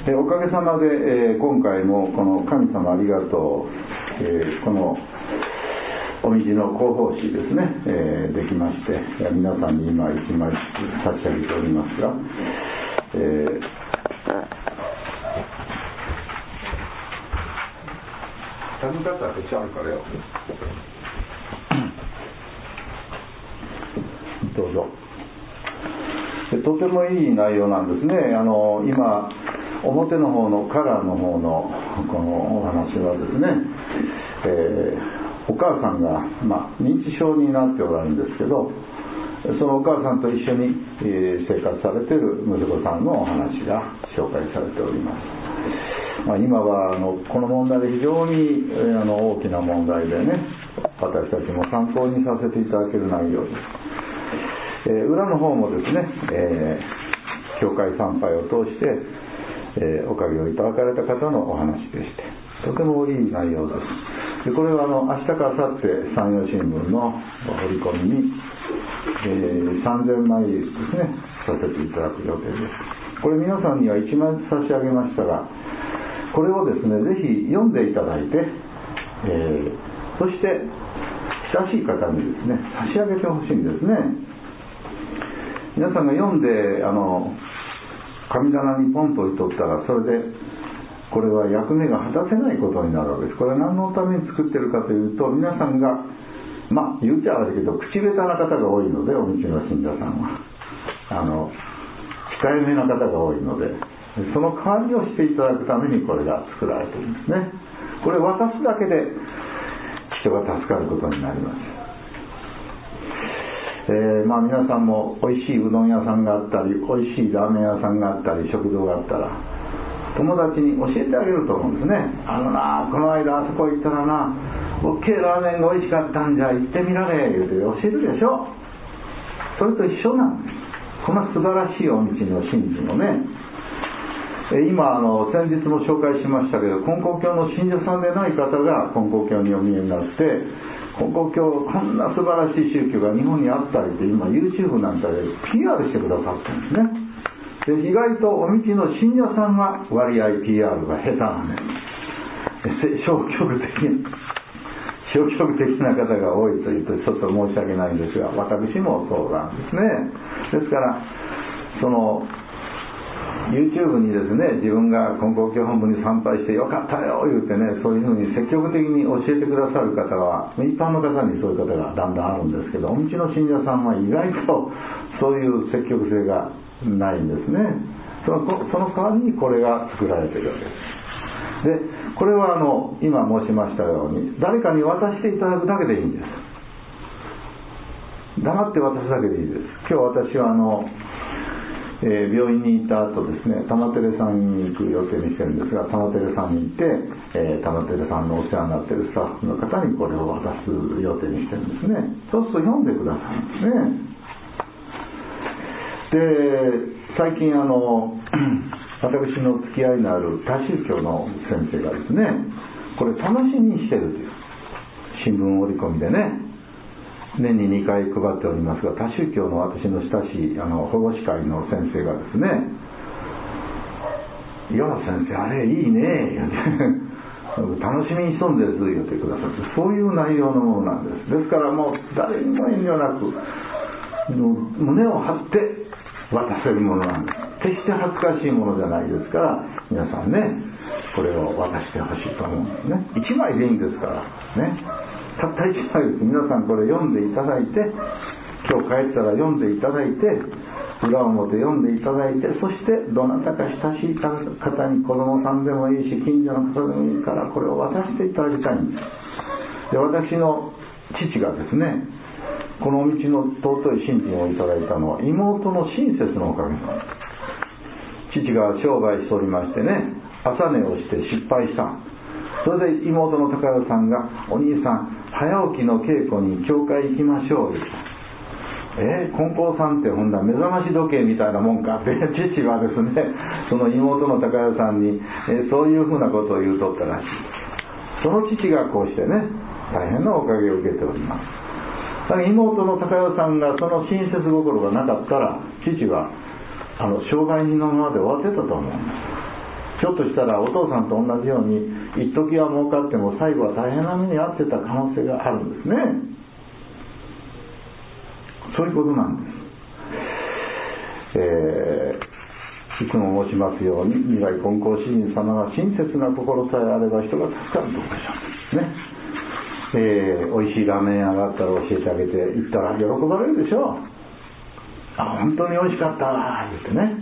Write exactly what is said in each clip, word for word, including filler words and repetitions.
えおかげさまで、えー、今回もこの神様ありがとう、えー、このおみじの広報誌ですね、えー、できまして、皆さんに今いちまい差し上げておりますが、えー、食べ方はちゃうからよどうぞ。とてもいい内容なんですね。あの今表の方のカラーの方のこのお話はですね、えー、お母さんが、まあ、認知症になっておられるんですけど、そのお母さんと一緒に、えー、生活されている息子さんのお話が紹介されております。まあ、今はあのこの問題で非常に、えー、あの大きな問題でね、私たちも参考にさせていただける内容です。えー、裏の方もですね、えー、教会参拝を通して、えー、おかげをいただかれた方のお話でして、とてもいい内容です。でこれはあの明日か明後日山陽新聞の折り込みに、えー、さんぜんまいですねさせていただく予定です。これ皆さんにはいちまい差し上げましたが、これをですねぜひ読んでいただいて、えー、そして親しい方にですね差し上げてほしいんですね。皆さんが読んであの神棚にポンと置いとったら、それでこれは役目が果たせないことになるわけです。これは何のために作ってるかというと、皆さんがまあ言うちゃ悪いけど口下手な方が多いので、お道の信者さんはあの控えめな方が多いので、その代わりをしていただくためにこれが作られているんですね。これ渡すだけで人が助かることになります。えーまあ、皆さんもおいしいうどん屋さんがあったり、おいしいラーメン屋さんがあったり、食堂があったら友達に教えてあげると思うんですね。あのなこの間あそこ行ったらなおっけえラーメンがおいしかったんじゃ、行ってみられ言うて教えるでしょ。それと一緒なんです。こんな素晴らしいお道の信心をね、え今あの先日も紹介しましたけど、金光教の信者さんでない方が金光教にお見えになって、金光教こんな素晴らしい宗教が日本にあったりって今 YouTube なんかで ピーアール してくださってるんですね。で意外とお道の信者さんは割合 ピーアール が下手なんです。消極的消極的な方が多いというとちょっと申し訳ないんですが、私もそうなんですね。ですからその YouTube にですね、自分が金光教本部に参拝してよかったよ言うてね、そういうふうに積極的に教えてくださる方は一般の方にそういう方がだんだんあるんですけど、お道の信者さんは意外とそういう積極性がないんですね。その、その代わりにこれが作られているわけです。でこれはあの今申しましたように誰かに渡していただくだけでいいんです。黙って渡すだけでいいです。今日私はあのえー、病院に行った後ですね、玉照さんに行く予定にしてるんですが、玉照さんに行って、えー、玉照さんのお世話になっているスタッフの方にこれを渡す予定にしてるんですね。そうすると読んでくださいんですね。で最近あの私の付き合いのある多宗教の先生がですね、これ楽しみにしてるという新聞折り込みでね、年ににかい配っておりますが、多宗教の私の親しいあの保護司会の先生がですね、いや先生あれいいね楽しみにしとんです言ってくださって、そういう内容のものなんです。ですからもう誰にも遠慮なく胸を張って渡せるものなんです。決して恥ずかしいものじゃないですから、皆さんねこれを渡してほしいと思うんですね。いちまいでいいんですからね、たったいちまいです。皆さんこれ読んでいただいて、今日帰ったら読んでいただいて、裏表読んでいただいて、そしてどなたか親しい方に、子供さんでもいいし近所の方でもいいからこれを渡していただきたいんです。で私の父がですね、この道の尊い信心をいただいたのは妹の親切のおかげなんです。父が商売しておりましてね、朝寝をして失敗した。それで妹の高代さんが、お兄さん早起きの稽古に教会行きましょうって、えー、金光さんってほんだ目覚まし時計みたいなもんかって父はですね、その妹の高代さんに、えー、そういうふうなことを言うとったらしい。その父がこうしてね大変なおかげを受けております。だから妹の高代さんがその親切心がなかったら、父はあの障害人のままで終わってたと思うんです。 ひょっとしたらお父さんと同じように一時は儲かっても最後は大変な目に遭ってた可能性があるんですね。そういうことなんです。えー、いつも申しますように、未来金光詩人様が親切な心さえあれば人が助かるとおっしゃるんですね。えー、美味しいラーメン屋があったら教えてあげて行ったら喜ばれるでしょう。あ、本当に美味しかったわ言ってね。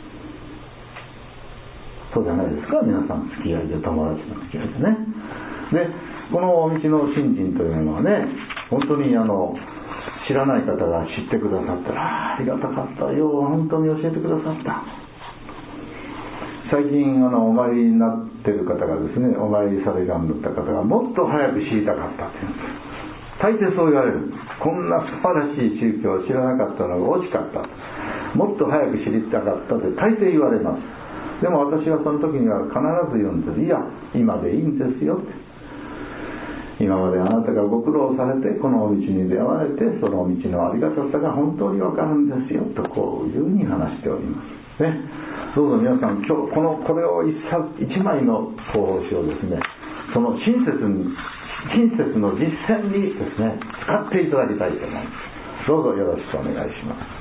そうじゃないですか、皆さん付き合いで、友達の付き合いでね。で、このお道の信心というのはね、本当にあの知らない方が知ってくださったら、ありがたかった、よう本当に教えてくださった。最近あのお参りになっている方がですね、お参りされるようになった方がもっと早く知りたかったっていうんです。大抵そう言われる。こんな素晴らしい宗教を知らなかったのが惜しかった、もっと早く知りたかったって大抵言われます。でも私はその時には必ず言うんです。いや、今でいいんですよって。今まであなたがご苦労されてこの道に出会われて、その道のありがたさが本当にわかるんですよと、こういうふうに話しておりますね。どうぞ皆さん、今日このこれを一冊一枚の広報誌をですね、その親切に親切の実践にですね使っていただきたいと思います。どうぞよろしくお願いします。